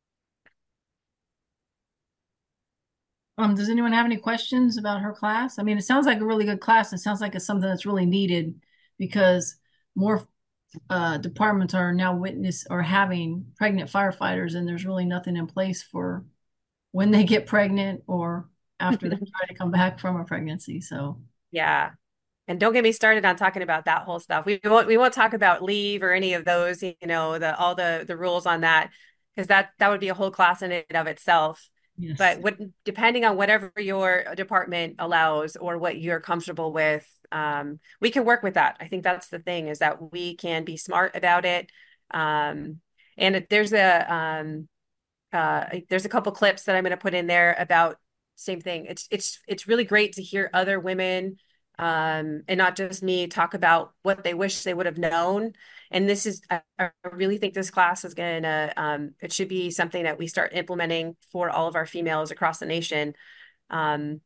Um, does anyone have any questions about her class? I mean, it sounds like a really good class. It sounds like it's something that's really needed because more uh, departments are now witness or having pregnant firefighters, and there's really nothing in place for when they get pregnant or after they try to come back from a pregnancy. So Yeah. And don't get me started on talking about that whole stuff. We won't we won't talk about leave or any of those, you know, the all the the rules on that, because that that would be a whole class in and of itself. yes, But what depending on whatever your department allows or what you're comfortable with, um, we can work with that. I think that's the thing, is that we can be smart about it. Um, and it- there's a um, uh, there's a couple clips that I'm going to put in there about same thing. It's it's it's really great to hear other women, um, and not just me, talk about what they wish they would have known. And this is, I, I really think this class is going to, um, it should be something that we start implementing for all of our females across the nation. Um,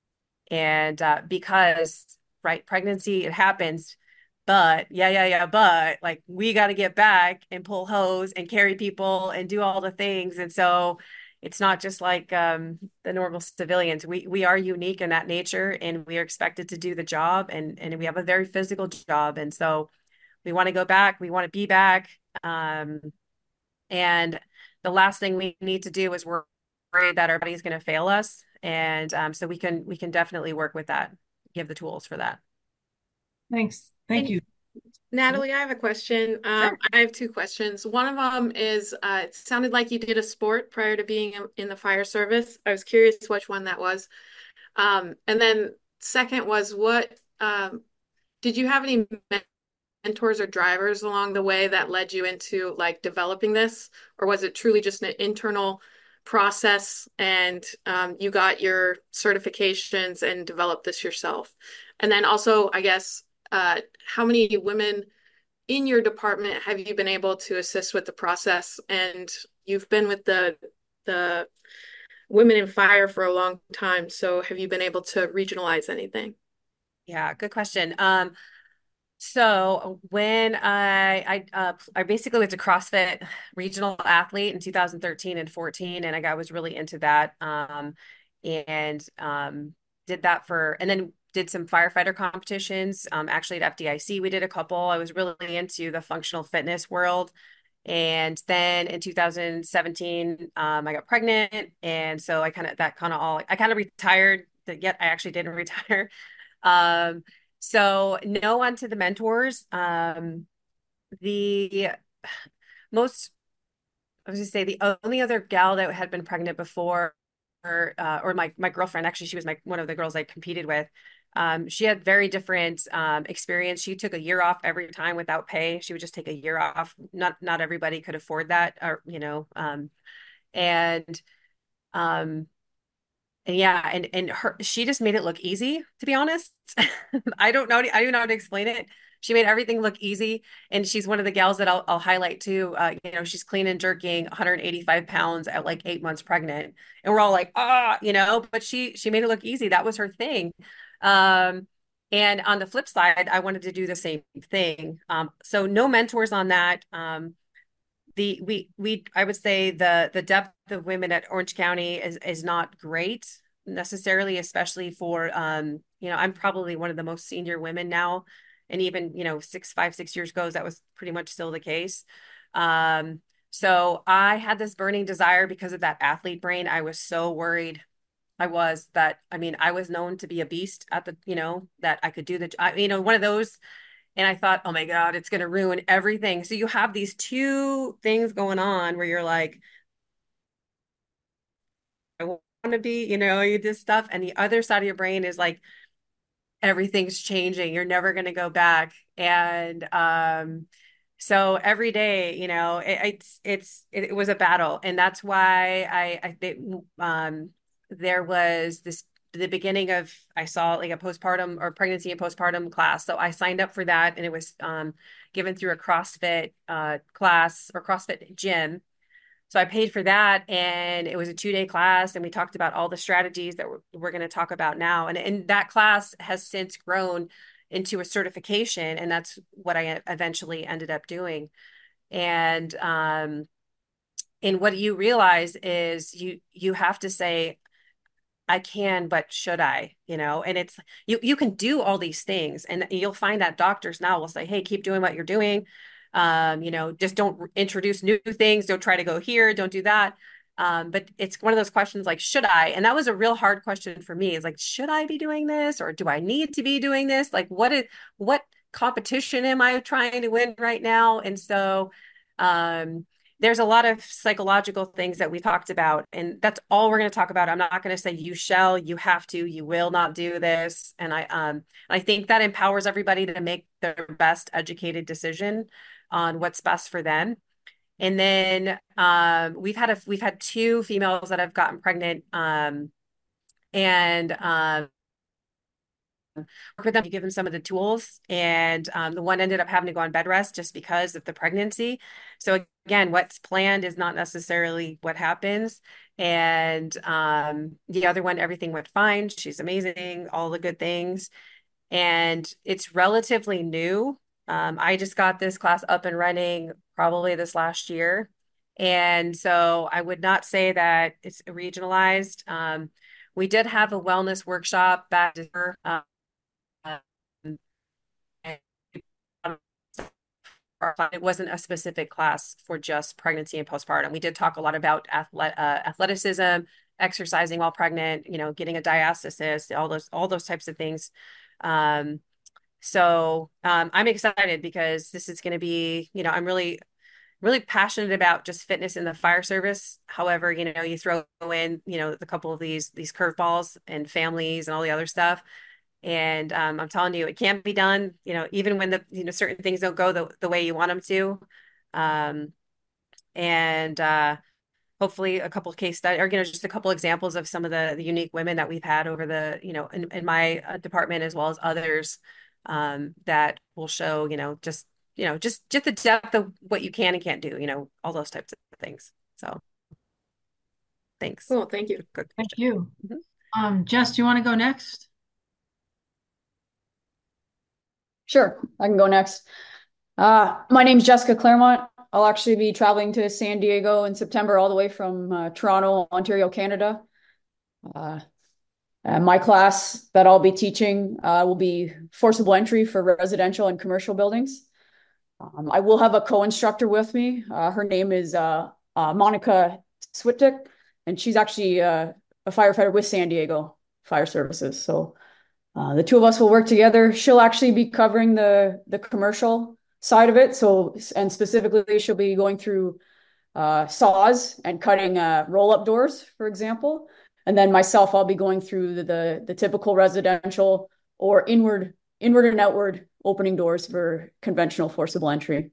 and uh, because, right, pregnancy, it happens, but yeah, yeah, yeah, but like we got to get back and pull hose and carry people and do all the things. And so it's not just like um, the normal civilians. We we are unique in that nature, and we are expected to do the job, and and we have a very physical job. And so we want to go back. We want to be back. Um, and the last thing we need to do is worry that our body's going to fail us. And um, so we can we can definitely work with that, give the tools for that. thanks. Thank And you. Natalie, I have a question. Um, Sure. I have two questions. One of them is, uh, it sounded like you did a sport prior to being in, in the fire service. I was curious which one that was. Um, and then second was, what um, did you have any mentors or drivers along the way that led you into like developing this, or was it truly just an internal process and um, you got your certifications and developed this yourself? And then also, I guess, uh, how many women in your department have you been able to assist with the process? And you've been with the the Women in Fire for a long time, so have you been able to regionalize anything? Yeah, good question. Um, So when I I uh, I basically was a CrossFit regional athlete in two thousand thirteen and fourteen, and I got was really into that. Um, and um, did that for, and then did some firefighter competitions. Um, actually at F D I C we did a couple. I was really into the functional fitness world. And then in two thousand seventeen, um, I got pregnant, and so I kind of that kind of all I kind of retired. That yet I actually didn't retire. Um, so no one to the mentors. Um, the most, I was gonna say the only other gal that had been pregnant before, or uh, or my my girlfriend, actually, she was my one of the girls I competed with. Um, she had very different um, experience. She took a year off every time without pay. She would just take a year off. Not not everybody could afford that, or you know, um, and um, and yeah, and and her she just made it look easy, to be honest. I don't know, I don't even know how to explain it. She made everything look easy, and she's one of the gals that I'll I'll highlight too. Uh, you know, she's clean and jerking one hundred eighty-five pounds at like eight months pregnant, and we're all like, ah, you know. But she she made it look easy. That was her thing. Um, and on the flip side, I wanted to do the same thing. Um, so no mentors on that. Um, the we we I would say the the depth of women at Orange County is is not great necessarily, especially for um you know, I'm probably one of the most senior women now, and even you know six five six years ago that was pretty much still the case. Um so I had this burning desire because of that athlete brain. I was so worried. I was that I mean I was known to be a beast at the, you know, that I could do the I, you know, one of those. And I thought, oh my God, it's going to ruin everything. So you have these two things going on where you're like, I want to be, you know, you do stuff. And the other side of your brain is like, everything's changing. You're never going to go back. And, um, So every day, you know, it, it's it's it, it was a battle, and that's why I I think um there was this the beginning of I saw like a postpartum or pregnancy and postpartum class. So I signed up for that, and it was um given through a CrossFit uh class or CrossFit gym. So I paid for that, and it was a two day class, and we talked about all the strategies that we're, we're going to talk about now. And, and that class has since grown into a certification, and that's what I eventually ended up doing. And um, and what you realize is you you have to say, I can, but should I? You know, and it's you you can do all these things, and you'll find that doctors now will say, hey, keep doing what you're doing. Um, you know, just don't introduce new things. Don't try to go here. Don't do that. Um, but it's one of those questions like, should I? And that was a real hard question for me. Is like, should I be doing this, or do I need to be doing this? Like, what is what competition am I trying to win right now? And so, um, there's a lot of psychological things that we talked about, and that's all we're going to talk about. I'm not going to say you shall, you have to, you will not do this. And I, um, I think that empowers everybody to make their best educated decision on what's best for them. And then um, we've had a we've had two females that have gotten pregnant, um, and um, work with them to give them some of the tools. And um, the one ended up having to go on bed rest just because of the pregnancy. So again, what's planned is not necessarily what happens. And um, the other one, everything went fine. She's amazing, all the good things. And it's relatively new. Um, I just got this class up and running probably this last year. And so I would not say that it's regionalized. Um, we did have a wellness workshop back um, it wasn't a specific class for just pregnancy and postpartum. We did talk a lot about athlete, uh, athleticism, exercising while pregnant, you know, getting a diastasis, all those, all those types of things. Um, so um, I'm excited because this is going to be, you know, I'm really, really passionate about just fitness in the fire service. However, you know, you throw in, you know, the couple of these, these curveballs and families and all the other stuff. And um, I'm telling you, it can't be done, you know, even when the, you know, certain things don't go the, the way you want them to. Um, and uh, hopefully a couple of case studies, or, you know, just a couple examples of some of the, the unique women that we've had over the, you know, in, in my uh, department, as well as others um, that will show, you know, just, you know, just, just the depth of what you can and can't do, you know, all those types of things. So thanks. Cool. Thank you. Good Thank you. Mm-hmm. Um, Jess, do you want to go next? Sure, I can go next. Uh, my name's Jessica Claremont. I'll actually be traveling to San Diego in September, all the way from uh, Toronto, Ontario, Canada. Uh, and my class that I'll be teaching uh, will be forcible entry for residential and commercial buildings. Um, I will have a co-instructor with me. Uh, her name is uh, uh, Monica Swittik, and she's actually uh, a firefighter with San Diego Fire Services. So Uh, the two of us will work together. She'll actually be covering the, the commercial side of it. So, and specifically, she'll be going through uh, saws and cutting uh, roll-up doors, for example. And then myself, I'll be going through the, the, the typical residential or inward, inward and outward opening doors for conventional forcible entry.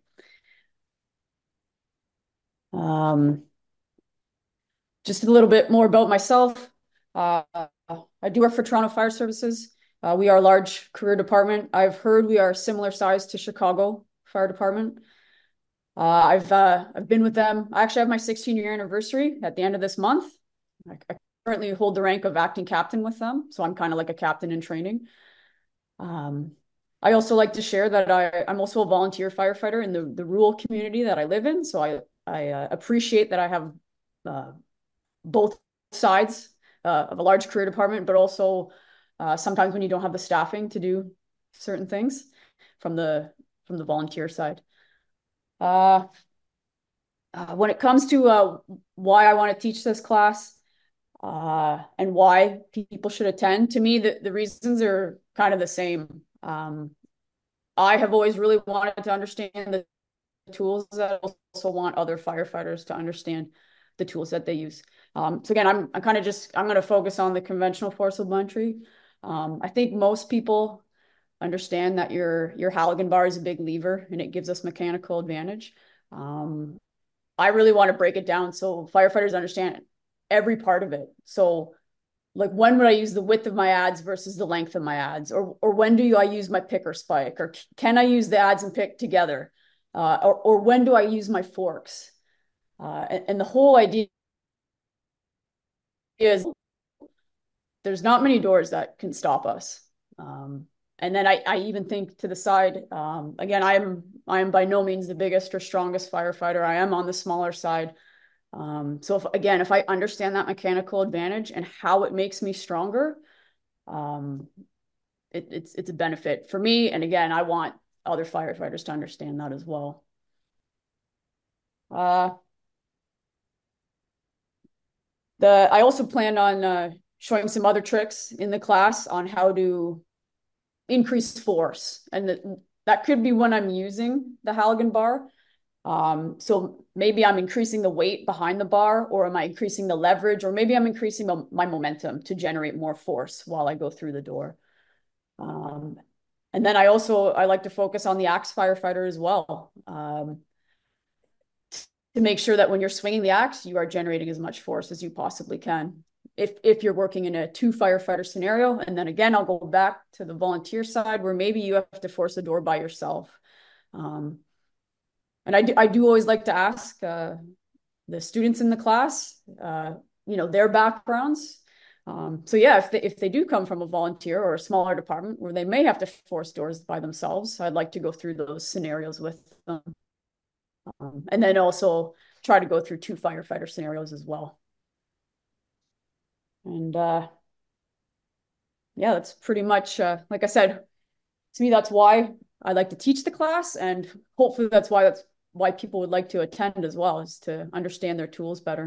Um, just a little bit more about myself. Uh, I do work for Toronto Fire Services. Uh, we are a large career department. I've heard we are similar size to Chicago Fire Department. Uh, I've uh, I've been with them. I actually have my sixteen year anniversary at the end of this month. I, I currently hold the rank of acting captain with them, so I'm kind of like a captain in training. Um, I also like to share that I, I'm also a volunteer firefighter in the, the rural community that I live in. So I I uh, appreciate that I have uh, both sides uh, of a large career department, but also Uh, sometimes when you don't have the staffing to do certain things from the from the volunteer side. Uh, uh, when it comes to uh, why I want to teach this class uh, and why people should attend, to me, the, the reasons are kind of the same. Um, I have always really wanted to understand the tools. I also want other firefighters to understand the tools that they use. Um, so again, I'm, I'm kind of just, I'm going to focus on the conventional forcible entry. Um, I think most people understand that your your Halligan bar is a big lever and it gives us mechanical advantage. Um, I really want to break it down so firefighters understand every part of it. So like, when would I use the width of my adze versus the length of my adze? Or, or when do I use my pick or spike? Or can I use the adze and pick together? Uh, or, or when do I use my forks? Uh, and, and the whole idea is there's not many doors that can stop us. Um, and then I, I even think to the side, um, again, I'm, I'm by no means the biggest or strongest firefighter. I am on the smaller side. Um, so if, again, if I understand that mechanical advantage and how it makes me stronger, um, it, it's, it's a benefit for me. And again, I want other firefighters to understand that as well. Uh, the, I also plan on, uh, showing some other tricks in the class on how to increase force. And the, that could be when I'm using the Halligan bar. Um, so maybe I'm increasing the weight behind the bar, or am I increasing the leverage, or maybe I'm increasing my, my momentum to generate more force while I go through the door. Um, and then I also, I like to focus on the axe firefighter as well, um, to make sure that when you're swinging the axe, you are generating as much force as you possibly can. If, if you're working in a two firefighter scenario, and then again, I'll go back to the volunteer side where maybe you have to force a door by yourself. Um, And I do, I do always like to ask uh, the students in the class, uh, you know, their backgrounds. Um, so yeah, if they, if they do come from a volunteer or a smaller department where they may have to force doors by themselves, I'd like to go through those scenarios with them. Um, and then also try to go through two firefighter scenarios as well. And uh, yeah, that's pretty much, uh, like I said, to me, that's why I like to teach the class. And hopefully that's why that's why people would like to attend as well, is to understand their tools better.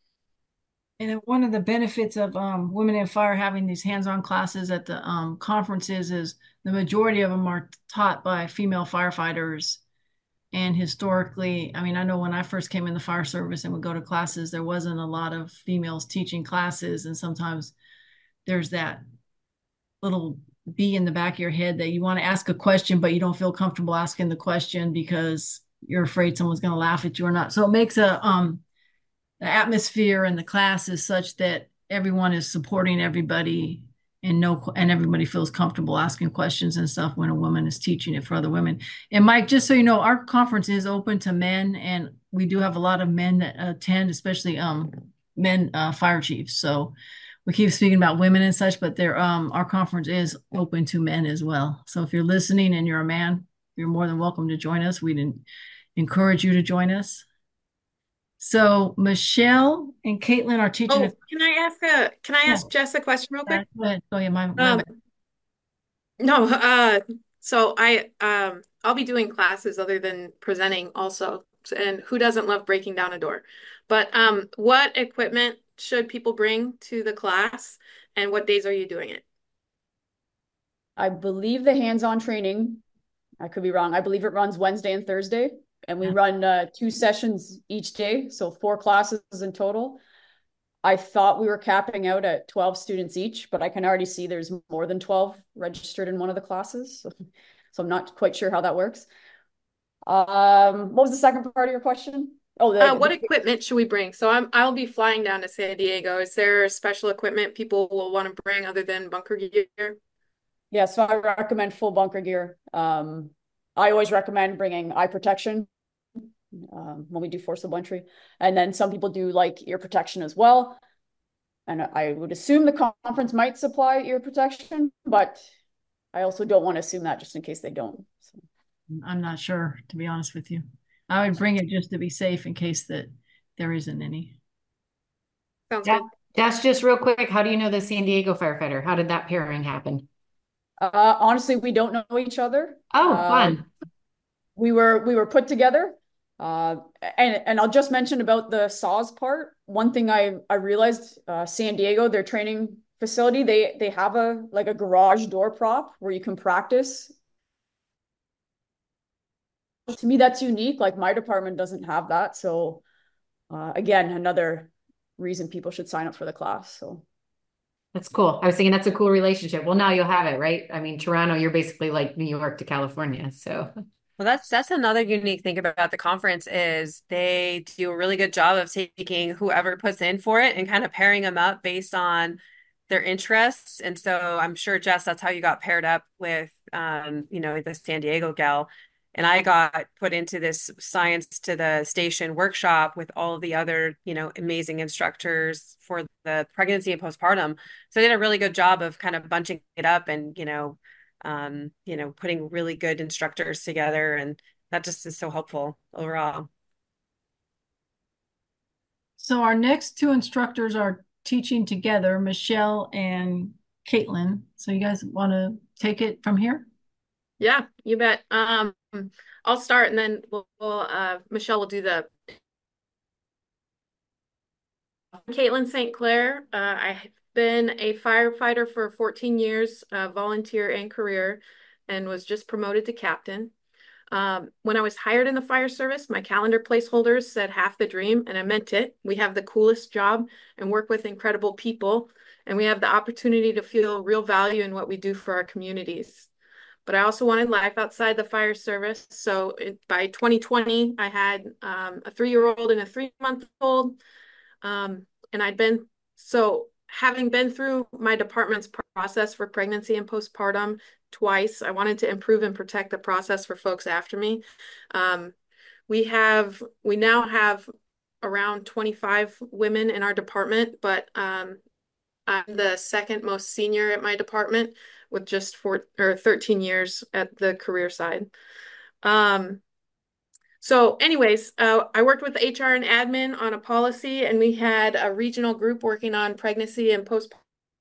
And one of the benefits of um, Women in Fire having these hands-on classes at the um, conferences is the majority of them are taught by female firefighters. And historically, I mean, I know when I first came in the fire service and would go to classes, there wasn't a lot of females teaching classes. And sometimes there's that little bee in the back of your head that you want to ask a question, but you don't feel comfortable asking the question because you're afraid someone's going to laugh at you or not. So it makes a um the atmosphere in the class is such that everyone is supporting everybody, and no and everybody feels comfortable asking questions and stuff when a woman is teaching it for other women. And Mike, just so you know, our conference is open to men, and we do have a lot of men that attend, especially um men uh, fire chiefs. So we keep speaking about women and such, but there um our conference is open to men as well. So if you're listening and you're a man, you're more than welcome to join us. We'd encourage you to join us. So Michelle and Caitlin are teaching. Oh, can I ask a can I ask Yeah. Jess a question real quick? Go ahead. Oh yeah, my, my Um, no, uh, so I um I'll be doing classes other than presenting also. And who doesn't love breaking down a door? But um, what equipment should people bring to the class, and what days are you doing it? I believe the hands-on training, I could be wrong, I believe it runs Wednesday and Thursday, and we run uh, two sessions each day, so four classes in total. I thought we were capping out at twelve students each, but I can already see there's more than twelve registered in one of the classes. So, so I'm not quite sure how that works. Um, what was the second part of your question? Oh, the, Uh, what the, equipment should we bring? So I'm I'll be flying down to San Diego. Is there special equipment people will want to bring other than bunker gear? yeah, so I recommend full bunker gear. Um, I always recommend bringing eye protection um, when we do forcible entry. And then some people do like ear protection as well. And I would assume the conference might supply ear protection, but I also don't want to assume that just in case they don't. So. I'm not sure, to be honest with you. I would bring it just to be safe in case that there isn't any. Sounds Yeah, good. that's just real quick. How do you know the San Diego firefighter? How did that pairing happen? Uh, honestly, we don't know each other. Oh, uh, fun. We were we were put together. Uh, and and I'll just mention about the saws part. One thing I I realized, uh, San Diego, their training facility, they they have a like a garage door prop where you can practice. To me, that's unique. Like my department doesn't have that. So uh, again, another reason people should sign up for the class. So That's cool. I was thinking that's a cool relationship. Well, now you'll have it, right? I mean, Toronto, you're basically like New York to California. So, Well, that's that's another unique thing about the conference is they do a really good job of taking whoever puts in for it and kind of pairing them up based on their interests. And so I'm sure, Jess, that's how you got paired up with um, you know, the San Diego gal. And I got put into this science to the station workshop with all of the other, you know, amazing instructors for the pregnancy and postpartum. So they did a really good job of kind of bunching it up and, you know, um, you know, putting really good instructors together, and that just is so helpful overall. So our next two instructors are teaching together, Michelle and Caitlin. So you guys want to take it from here? Yeah, you bet. Um, I'll start and then we'll, we'll uh, Michelle will do the. Caitlin Saint Clair. Uh, I've been a firefighter for fourteen years, uh, volunteer and career, and was just promoted to captain. Um, when I was hired in the fire service, my calendar placeholders said half the dream, and I meant it. We have the coolest job and work with incredible people, and we have the opportunity to feel real value in what we do for our communities. But I also wanted life outside the fire service. So it, by twenty twenty, I had um, a three-year-old and a three-month-old. Um, and I'd been, so having been through my department's process for pregnancy and postpartum twice, I wanted to improve and protect the process for folks after me. Um, we have, we now have around twenty-five women in our department, but um, I'm the second most senior at my department with just four or thirteen years at the career side. Um, So anyways, uh, I worked with H R and admin on a policy, and we had a regional group working on pregnancy and postpartum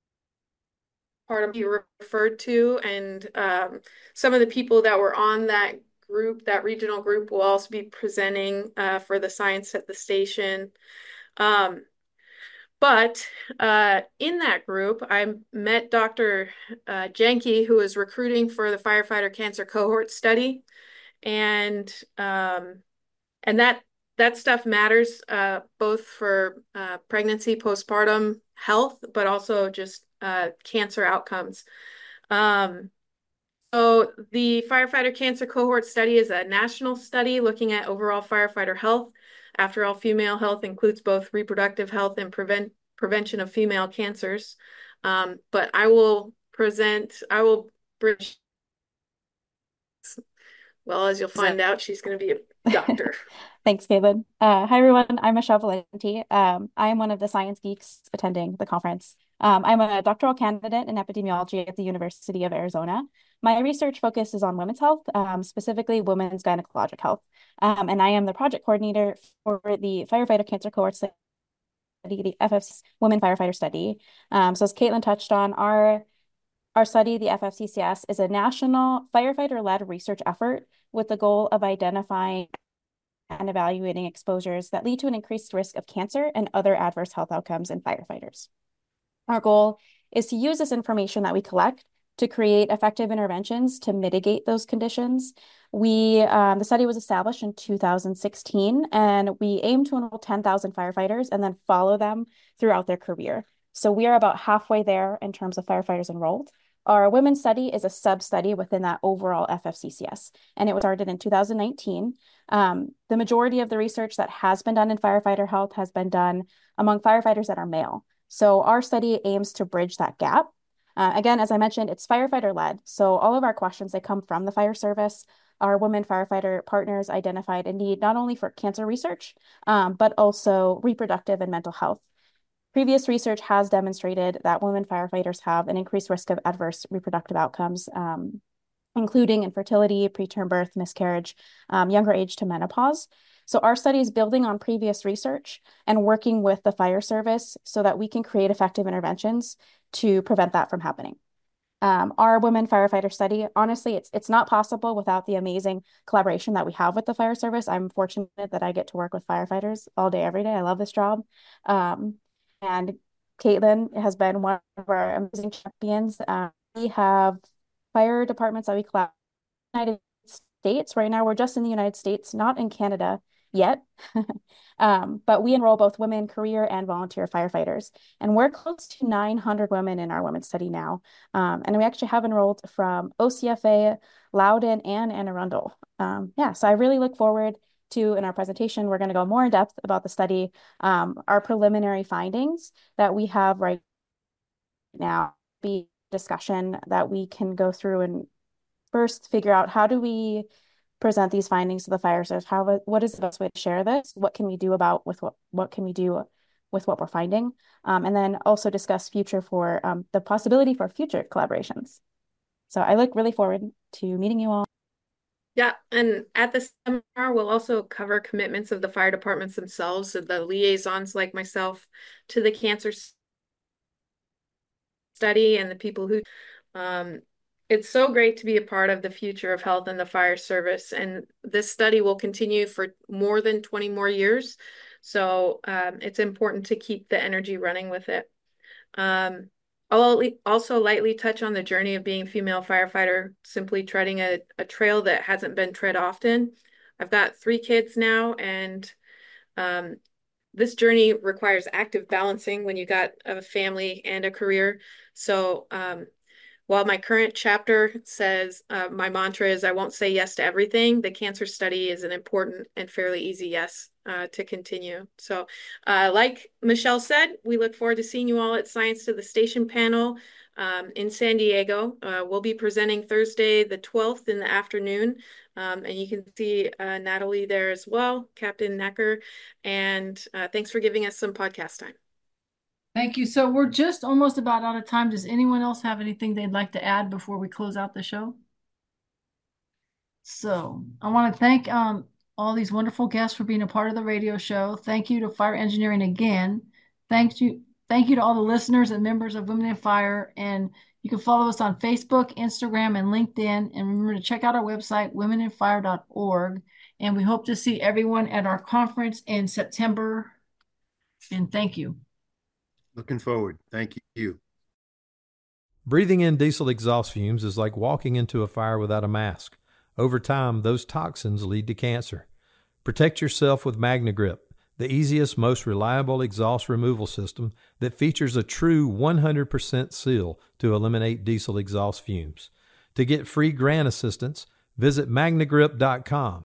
you referred to. And um, some of the people that were on that group, that regional group, will also be presenting uh, for the science at the station. Um, but uh, in that group, I met Doctor Uh, Jenke, who is recruiting for the firefighter cancer cohort study. And um, And that that stuff matters uh, both for uh, pregnancy, postpartum health, but also just uh, cancer outcomes. Um, so the firefighter cancer cohort study is a national study looking at overall firefighter health. After all, female health includes both reproductive health and prevent prevention of female cancers. Um, but I will present, I will bridge. Well, as you'll find out, she's going to be a doctor. Thanks, Caitlin. Uh, hi, everyone. I'm Michelle Valenti. Um, I am one of the science geeks attending the conference. Um, I'm a doctoral candidate in epidemiology at the University of Arizona. My research focuses on women's health, um, specifically women's gynecologic health. Um, and I am the project coordinator for the firefighter cancer cohort study, the F F C Women Firefighter Study. Um, so as Caitlin touched on, our Our study, the F F C C S, is a national firefighter-led research effort with the goal of identifying and evaluating exposures that lead to an increased risk of cancer and other adverse health outcomes in firefighters. Our goal is to use this information that we collect to create effective interventions to mitigate those conditions. We, um, the study was established in two thousand sixteen, and we aim to enroll ten thousand firefighters and then follow them throughout their career. So we are about halfway there in terms of firefighters enrolled. Our women's study is a sub-study within that overall F F C C S, and it was started in two thousand nineteen. Um, the majority of the research that has been done in firefighter health has been done among firefighters that are male. So our study aims to bridge that gap. Uh, again, as I mentioned, it's firefighter-led. So all of our questions, they come from the fire service. Our women firefighter partners identified a need not only for cancer research, um, but also reproductive and mental health. Previous research has demonstrated that women firefighters have an increased risk of adverse reproductive outcomes, um, including infertility, preterm birth, miscarriage, um, younger age to menopause. So our study is building on previous research and working with the fire service so that we can create effective interventions to prevent that from happening. Um, our women firefighter study, honestly, it's it's not possible without the amazing collaboration that we have with the fire service. I'm fortunate that I get to work with firefighters all day, every day. I love this job. Um, And Caitlin has been one of our amazing champions. Um, we have fire departments that we collaborate in the United States. Right now, we're just in the United States, not in Canada. yet. Um, but we enroll both women career and volunteer firefighters, and we're close to nine hundred women in our women's study now. Um, and we actually have enrolled from O C F A, Loudoun, and Anne Arundel. Um, yeah, so I really look forward to, in our presentation, we're going to go more in depth about the study, um, our preliminary findings that we have right now, be discussion that we can go through and first figure out how do we present these findings to the fire service? How, what is the best way to share this? What can we do about with what, what can we do with what we're finding? Um, and then also discuss future for um, the possibility for future collaborations. So I look really forward to meeting you all. Yeah, and at the seminar, we'll also cover commitments of the fire departments themselves, so the liaisons like myself to the cancer study and the people who, um, it's so great to be a part of the future of health in the fire service. And this study will continue for more than twenty more years. So um, it's important to keep the energy running with it. Um, I'll also lightly touch on the journey of being a female firefighter, simply treading a, a trail that hasn't been tread often. I've got three kids now, and um, this journey requires active balancing when you got a family and a career. So um, while my current chapter says uh, my mantra is I won't say yes to everything, the cancer study is an important and fairly easy yes uh, to continue. So uh, like Michelle said, we look forward to seeing you all at Science to the Station panel um, in San Diego. Uh, we'll be presenting Thursday the twelfth in the afternoon. Um, and you can see uh, Natalie there as well, Captain Necker. And uh, thanks for giving us some podcast time. Thank you. So we're just almost about out of time. Does anyone else have anything they'd like to add before we close out the show? So I want to thank um, all these wonderful guests for being a part of the radio show. Thank you to Fire Engineering again. Thank you. Thank you to all the listeners and members of Women in Fire. And you can follow us on Facebook, Instagram, and LinkedIn. And remember to check out our website, women in fire dot org. And we hope to see everyone at our conference in September. And thank you. Looking forward. Thank you. Breathing in diesel exhaust fumes is like walking into a fire without a mask. Over time, those toxins lead to cancer. Protect yourself with MagnaGrip, the easiest, most reliable exhaust removal system that features a true one hundred percent seal to eliminate diesel exhaust fumes. To get free grant assistance, visit magna grip dot com.